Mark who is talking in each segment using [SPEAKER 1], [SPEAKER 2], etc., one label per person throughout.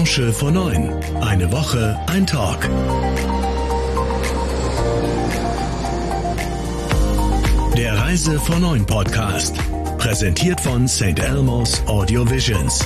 [SPEAKER 1] Branche vor 9. Eine Woche, ein Talk. Der Reise vor 9 Podcast. Präsentiert von St. Elmo's Audio Visions.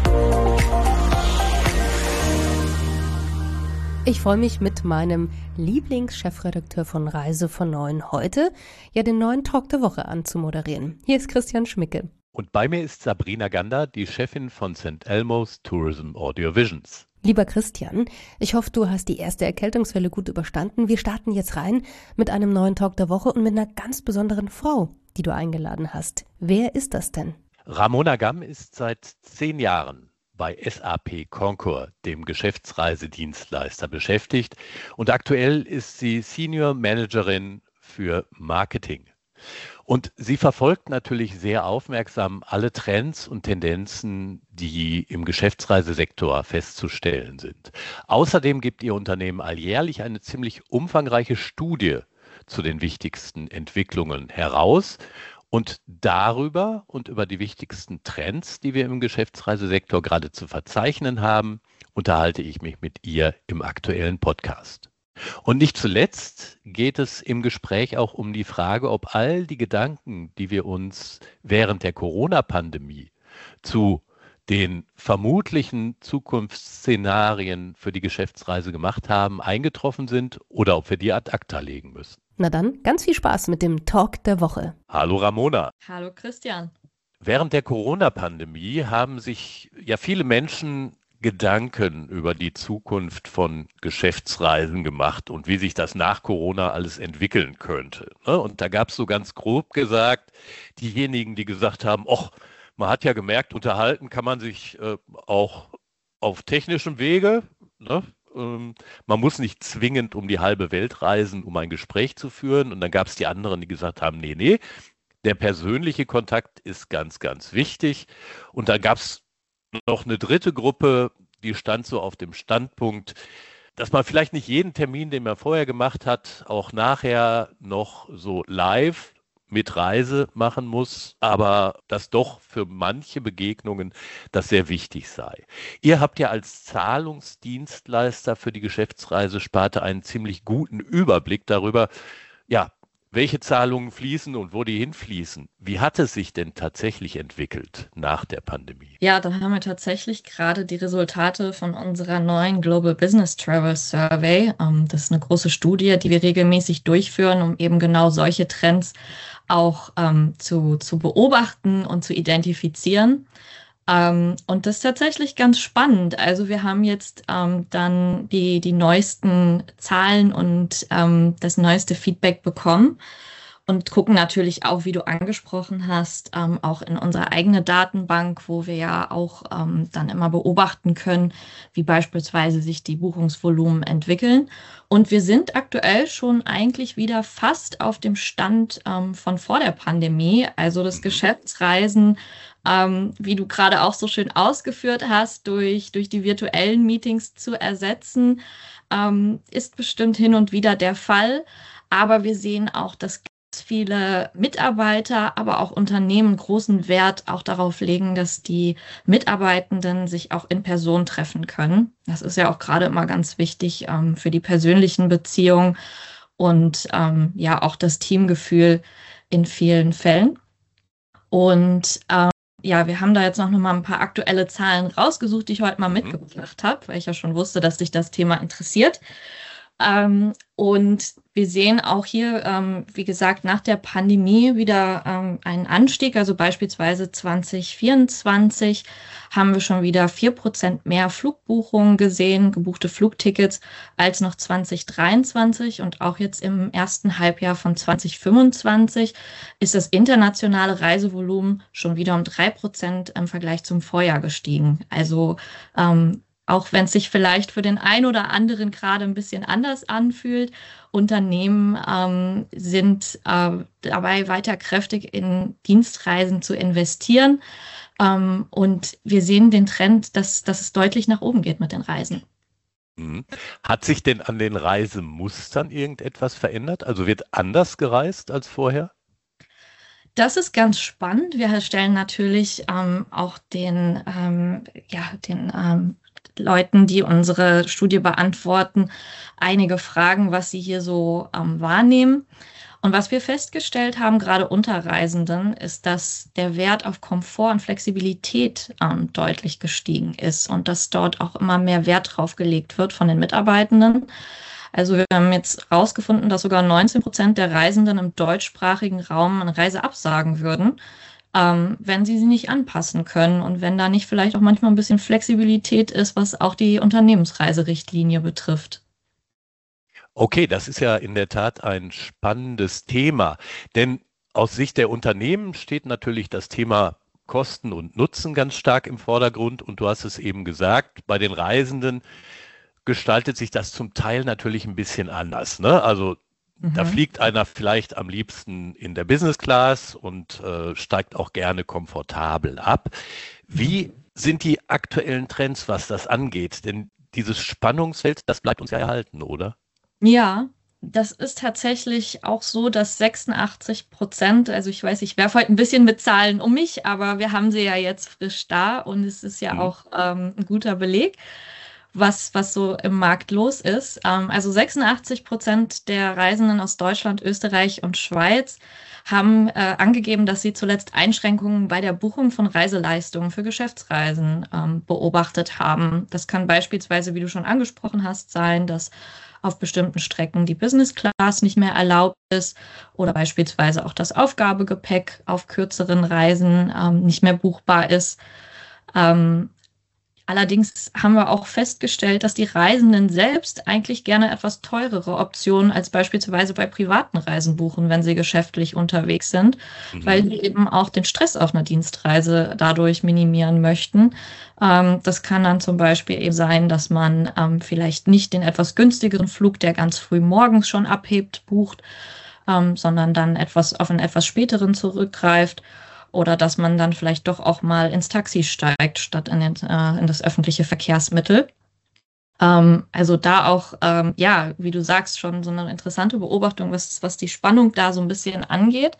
[SPEAKER 2] Ich freue mich mit meinem Lieblingschefredakteur von Reise von 9 heute, den neuen Talk der Woche anzumoderieren. Hier ist Christian Schmicke.
[SPEAKER 3] Und bei mir ist Sabrina Gander, die Chefin von St. Elmo's Tourism Audio Visions.
[SPEAKER 2] Lieber Christian, ich hoffe, du hast die erste Erkältungswelle gut überstanden. Wir starten jetzt rein mit einem neuen Talk der Woche und mit einer ganz besonderen Frau, die du eingeladen hast. Wer ist das denn?
[SPEAKER 3] Ramona Gamm ist seit 10 Jahren bei SAP Concur, dem Geschäftsreisedienstleister, beschäftigt. Und aktuell ist sie Senior Managerin für Marketing. Und sie verfolgt natürlich sehr aufmerksam alle Trends und Tendenzen, die im Geschäftsreisesektor festzustellen sind. Außerdem gibt ihr Unternehmen alljährlich eine ziemlich umfangreiche Studie zu den wichtigsten Entwicklungen heraus. Und darüber und über die wichtigsten Trends, die wir im Geschäftsreisesektor gerade zu verzeichnen haben, unterhalte ich mich mit ihr im aktuellen Podcast. Und nicht zuletzt geht es im Gespräch auch um die Frage, ob all die Gedanken, die wir uns während der Corona-Pandemie zu den vermutlichen Zukunftsszenarien für die Geschäftsreise gemacht haben, eingetroffen sind oder ob wir die ad acta legen müssen.
[SPEAKER 2] Na dann, ganz viel Spaß mit dem Talk der Woche.
[SPEAKER 3] Hallo Ramona.
[SPEAKER 4] Hallo Christian.
[SPEAKER 3] Während der Corona-Pandemie haben sich ja viele Menschen Gedanken über die Zukunft von Geschäftsreisen gemacht und wie sich das nach Corona alles entwickeln könnte. Und da gab es so ganz grob gesagt, diejenigen, die gesagt haben, man hat ja gemerkt, unterhalten kann man sich auch auf technischem Wege. Man muss nicht zwingend um die halbe Welt reisen, um ein Gespräch zu führen. Und dann gab es die anderen, die gesagt haben, nee, der persönliche Kontakt ist ganz, ganz wichtig. Und dann gab es noch eine dritte Gruppe, die stand so auf dem Standpunkt, dass man vielleicht nicht jeden Termin, den man vorher gemacht hat, auch nachher noch so live mit Reise machen muss, aber dass doch für manche Begegnungen das sehr wichtig sei. Ihr habt ja als Zahlungsdienstleister für die Geschäftsreisesparte einen ziemlich guten Überblick darüber, welche Zahlungen fließen und wo die hinfließen. Wie hat es sich denn tatsächlich entwickelt nach der Pandemie?
[SPEAKER 4] Ja, da haben wir tatsächlich gerade die Resultate von unserer neuen Global Business Travel Survey. Das ist eine große Studie, die wir regelmäßig durchführen, um eben genau solche Trends auch zu beobachten und zu identifizieren. Und das ist tatsächlich ganz spannend. Also wir haben jetzt dann die neuesten Zahlen und das neueste Feedback bekommen und gucken natürlich auch, wie du angesprochen hast, auch in unsere eigene Datenbank, wo wir ja auch dann immer beobachten können, wie beispielsweise sich die Buchungsvolumen entwickeln. Und wir sind aktuell schon eigentlich wieder fast auf dem Stand von vor der Pandemie. Also das Geschäftsreisen, wie du gerade auch so schön ausgeführt hast, durch die virtuellen Meetings zu ersetzen, ist bestimmt hin und wieder der Fall. Aber wir sehen auch, dass ganz viele Mitarbeiter, aber auch Unternehmen großen Wert auch darauf legen, dass die Mitarbeitenden sich auch in Person treffen können. Das ist ja auch gerade immer ganz wichtig für die persönlichen Beziehungen und auch das Teamgefühl in vielen Fällen. Und wir haben da jetzt noch mal ein paar aktuelle Zahlen rausgesucht, die ich heute mal mitgebracht habe, weil ich ja schon wusste, dass dich das Thema interessiert. Und wir sehen auch hier, wie gesagt, nach der Pandemie wieder einen Anstieg. Also beispielsweise 2024 haben wir schon wieder 4% mehr Flugbuchungen gesehen, gebuchte Flugtickets, als noch 2023. Und auch jetzt im ersten Halbjahr von 2025 ist das internationale Reisevolumen schon wieder um 3% im Vergleich zum Vorjahr gestiegen. Also auch wenn es sich vielleicht für den einen oder anderen gerade ein bisschen anders anfühlt, Unternehmen sind dabei weiter kräftig in Dienstreisen zu investieren. Und wir sehen den Trend, dass es deutlich nach oben geht mit den Reisen.
[SPEAKER 3] Hat sich denn an den Reisemustern irgendetwas verändert? Also wird anders gereist als vorher?
[SPEAKER 4] Das ist ganz spannend. Wir stellen natürlich auch Leuten, die unsere Studie beantworten, einige Fragen, was sie hier so wahrnehmen. Und was wir festgestellt haben, gerade unter Reisenden, ist, dass der Wert auf Komfort und Flexibilität deutlich gestiegen ist und dass dort auch immer mehr Wert drauf gelegt wird von den Mitarbeitenden. Also wir haben jetzt herausgefunden, dass sogar 19% der Reisenden im deutschsprachigen Raum eine Reise absagen würden, wenn sie nicht anpassen können und wenn da nicht vielleicht auch manchmal ein bisschen Flexibilität ist, was auch die Unternehmensreiserichtlinie betrifft.
[SPEAKER 3] Okay, das ist ja in der Tat ein spannendes Thema, denn aus Sicht der Unternehmen steht natürlich das Thema Kosten und Nutzen ganz stark im Vordergrund und du hast es eben gesagt, bei den Reisenden gestaltet sich das zum Teil natürlich ein bisschen anders, ne? Also da fliegt einer vielleicht am liebsten in der Business Class und steigt auch gerne komfortabel ab. Wie sind die aktuellen Trends, was das angeht? Denn dieses Spannungsfeld, das bleibt uns ja erhalten, oder?
[SPEAKER 4] Ja, das ist tatsächlich auch so, dass 86%, also ich weiß, ich werfe heute ein bisschen mit Zahlen um mich, aber wir haben sie ja jetzt frisch da und es ist ja auch ein guter Beleg, was so im Markt los ist. Also 86% der Reisenden aus Deutschland, Österreich und Schweiz haben angegeben, dass sie zuletzt Einschränkungen bei der Buchung von Reiseleistungen für Geschäftsreisen beobachtet haben. Das kann beispielsweise, wie du schon angesprochen hast, sein, dass auf bestimmten Strecken die Business Class nicht mehr erlaubt ist oder beispielsweise auch das Aufgabegepäck auf kürzeren Reisen nicht mehr buchbar ist. Allerdings haben wir auch festgestellt, dass die Reisenden selbst eigentlich gerne etwas teurere Optionen als beispielsweise bei privaten Reisen buchen, wenn sie geschäftlich unterwegs sind, weil sie eben auch den Stress auf einer Dienstreise dadurch minimieren möchten. Das kann dann zum Beispiel eben sein, dass man vielleicht nicht den etwas günstigeren Flug, der ganz früh morgens schon abhebt, bucht, sondern dann auf einen etwas späteren zurückgreift. Oder dass man dann vielleicht doch auch mal ins Taxi steigt, statt in das öffentliche Verkehrsmittel. Also da auch, wie du sagst, schon so eine interessante Beobachtung, was die Spannung da so ein bisschen angeht.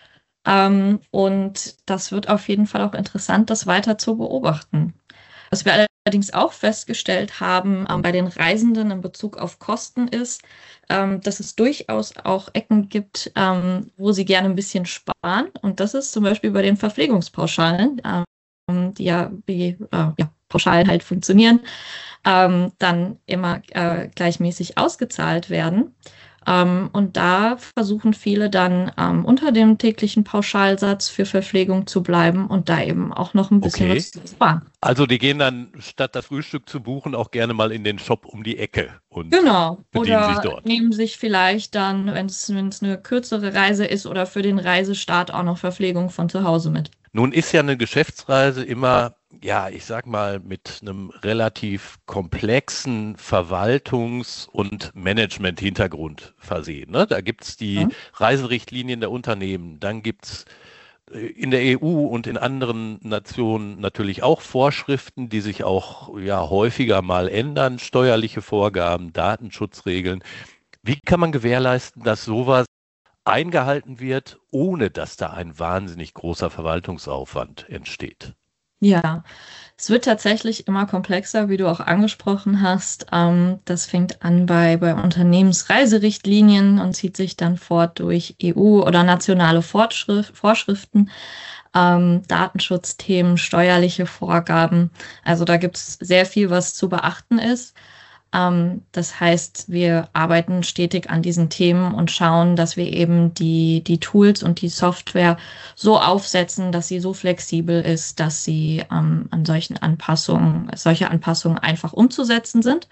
[SPEAKER 4] Und das wird auf jeden Fall auch interessant, das weiter zu beobachten. Was wir allerdings auch festgestellt haben bei den Reisenden in Bezug auf Kosten ist, dass es durchaus auch Ecken gibt, wo sie gerne ein bisschen sparen. Und das ist zum Beispiel bei den Verpflegungspauschalen, die wie Pauschalen halt funktionieren, dann immer gleichmäßig ausgezahlt werden. Und da versuchen viele dann unter dem täglichen Pauschalsatz für Verpflegung zu bleiben und da eben auch noch ein bisschen was zu sparen.
[SPEAKER 3] Also die gehen dann, statt das Frühstück zu buchen, auch gerne mal in den Shop um die Ecke und bedienen sich dort.
[SPEAKER 4] Nehmen sich vielleicht dann, wenn es eine kürzere Reise ist oder für den Reisestart auch noch Verpflegung von zu Hause mit.
[SPEAKER 3] Nun ist ja eine Geschäftsreise immer, ich sag mal, mit einem relativ komplexen Verwaltungs- und Management-Hintergrund versehen, ne? Da gibt es die Reiserichtlinien der Unternehmen, dann gibt es in der EU und in anderen Nationen natürlich auch Vorschriften, die sich auch häufiger mal ändern, steuerliche Vorgaben, Datenschutzregeln. Wie kann man gewährleisten, dass sowas eingehalten wird, ohne dass da ein wahnsinnig großer Verwaltungsaufwand entsteht?
[SPEAKER 4] Ja, es wird tatsächlich immer komplexer, wie du auch angesprochen hast. Das fängt an bei Unternehmensreiserichtlinien und zieht sich dann fort durch EU- oder nationale Vorschriften, Datenschutzthemen, steuerliche Vorgaben. Also da gibt es sehr viel, was zu beachten ist. Das heißt, wir arbeiten stetig an diesen Themen und schauen, dass wir eben die Tools und die Software so aufsetzen, dass sie so flexibel ist, dass sie an solche Anpassungen einfach umzusetzen sind.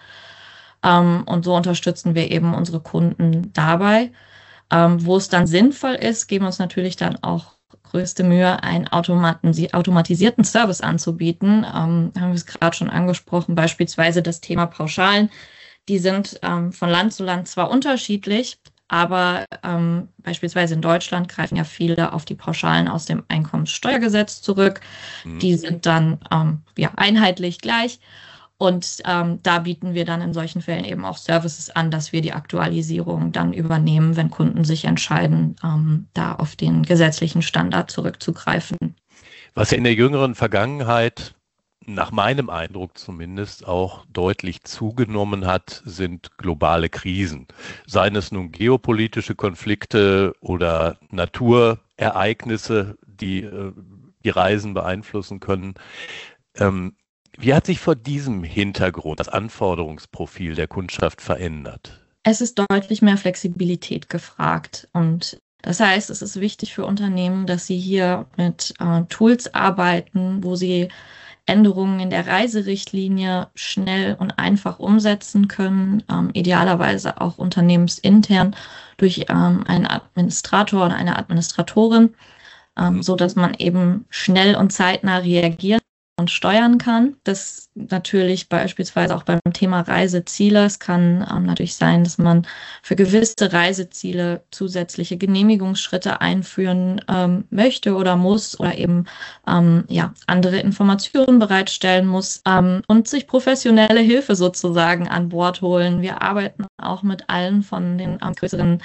[SPEAKER 4] Und so unterstützen wir eben unsere Kunden dabei. Wo es dann sinnvoll ist, geben wir uns natürlich dann auch größte Mühe, einen automatisierten Service anzubieten. Haben wir es gerade schon angesprochen, beispielsweise das Thema Pauschalen. Die sind von Land zu Land zwar unterschiedlich, aber beispielsweise in Deutschland greifen ja viele auf die Pauschalen aus dem Einkommenssteuergesetz zurück. Die sind dann einheitlich gleich. Und da bieten wir dann in solchen Fällen eben auch Services an, dass wir die Aktualisierung dann übernehmen, wenn Kunden sich entscheiden, da auf den gesetzlichen Standard zurückzugreifen.
[SPEAKER 3] Was ja in der jüngeren Vergangenheit nach meinem Eindruck zumindest auch deutlich zugenommen hat, sind globale Krisen. Seien es nun geopolitische Konflikte oder Naturereignisse, die die Reisen beeinflussen können. Wie hat sich vor diesem Hintergrund das Anforderungsprofil der Kundschaft verändert?
[SPEAKER 4] Es ist deutlich mehr Flexibilität gefragt und das heißt, es ist wichtig für Unternehmen, dass sie hier mit Tools arbeiten, wo sie Änderungen in der Reiserichtlinie schnell und einfach umsetzen können, idealerweise auch unternehmensintern durch einen Administrator oder eine Administratorin, so dass man eben schnell und zeitnah reagieren und steuern kann. Das natürlich beispielsweise auch beim Thema Reiseziele. Es kann natürlich sein, dass man für gewisse Reiseziele zusätzliche Genehmigungsschritte einführen möchte oder muss oder eben andere Informationen bereitstellen muss und sich professionelle Hilfe sozusagen an Bord holen. Wir arbeiten auch mit allen von den größeren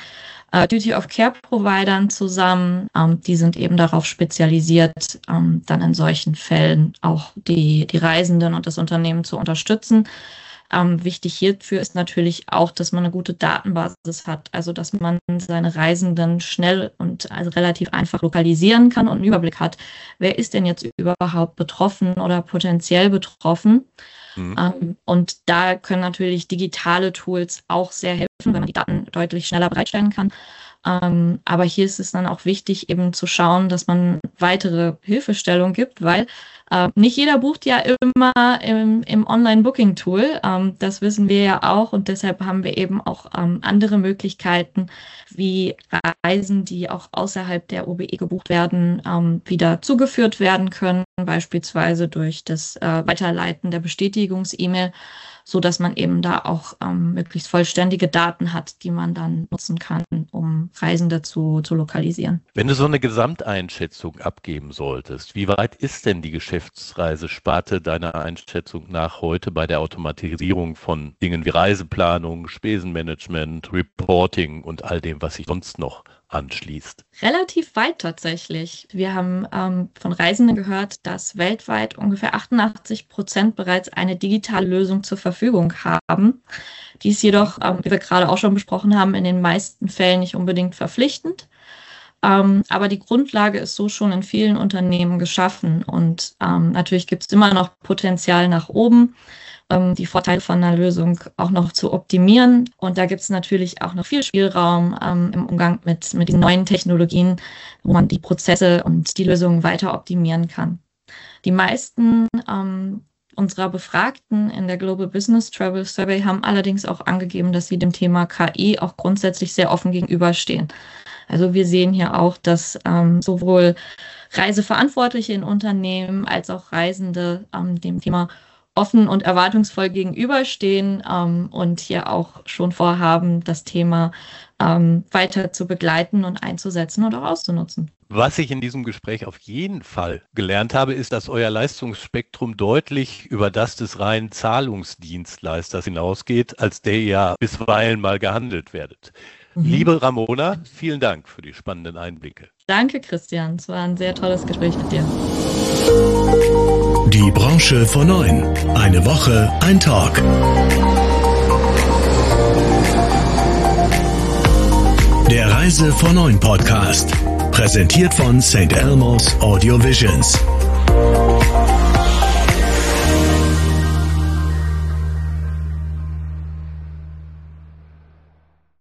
[SPEAKER 4] Duty-of-Care-Providern zusammen. Die sind eben darauf spezialisiert, dann in solchen Fällen auch die Reisenden und das Unternehmen zu unterstützen. Wichtig hierfür ist natürlich auch, dass man eine gute Datenbasis hat, also dass man seine Reisenden schnell und also relativ einfach lokalisieren kann und einen Überblick hat, wer ist denn jetzt überhaupt betroffen oder potenziell betroffen. Und da können natürlich digitale Tools auch sehr helfen, wenn man die Daten deutlich schneller bereitstellen kann. Aber hier ist es dann auch wichtig, eben zu schauen, dass man weitere Hilfestellung gibt, weil nicht jeder bucht ja immer im Online-Booking-Tool. Das wissen wir ja auch und deshalb haben wir eben auch andere Möglichkeiten, wie Reisen, die auch außerhalb der OBE gebucht werden, wieder zugeführt werden können, beispielsweise durch das Weiterleiten der Bestätigungs-E-Mail, so dass man eben da auch möglichst vollständige Daten hat, die man dann nutzen kann, um Reisende zu lokalisieren.
[SPEAKER 3] Wenn du so eine Gesamteinschätzung abgeben solltest, wie weit ist denn die Geschäftsreisesparte deiner Einschätzung nach heute bei der Automatisierung von Dingen wie Reiseplanung, Spesenmanagement, Reporting und all dem, was sich sonst noch anschließt?
[SPEAKER 4] Relativ weit tatsächlich. Wir haben von Reisenden gehört, dass weltweit ungefähr 88% bereits eine digitale Lösung zur Verfügung haben. Die ist jedoch, wie wir gerade auch schon besprochen haben, in den meisten Fällen nicht unbedingt verpflichtend. Aber die Grundlage ist so schon in vielen Unternehmen geschaffen und natürlich gibt es immer noch Potenzial nach oben, die Vorteile von einer Lösung auch noch zu optimieren. Und da gibt es natürlich auch noch viel Spielraum im Umgang mit diesen neuen Technologien, wo man die Prozesse und die Lösungen weiter optimieren kann. Die meisten unserer Befragten in der Global Business Travel Survey haben allerdings auch angegeben, dass sie dem Thema KI auch grundsätzlich sehr offen gegenüberstehen. Also wir sehen hier auch, dass sowohl Reiseverantwortliche in Unternehmen als auch Reisende dem Thema offen und erwartungsvoll gegenüberstehen und hier auch schon vorhaben, das Thema weiter zu begleiten und einzusetzen und auch auszunutzen.
[SPEAKER 3] Was ich in diesem Gespräch auf jeden Fall gelernt habe, ist, dass euer Leistungsspektrum deutlich über das des reinen Zahlungsdienstleisters hinausgeht, als der ihr bisweilen mal gehandelt werdet. Liebe Ramona, vielen Dank für die spannenden Einblicke.
[SPEAKER 4] Danke, Christian. Es war ein sehr tolles Gespräch mit dir.
[SPEAKER 1] Die Branche vor 9. Eine Woche, ein Talk. Der Reise vor 9 Podcast. Präsentiert von St. Elmo's Audio Visions.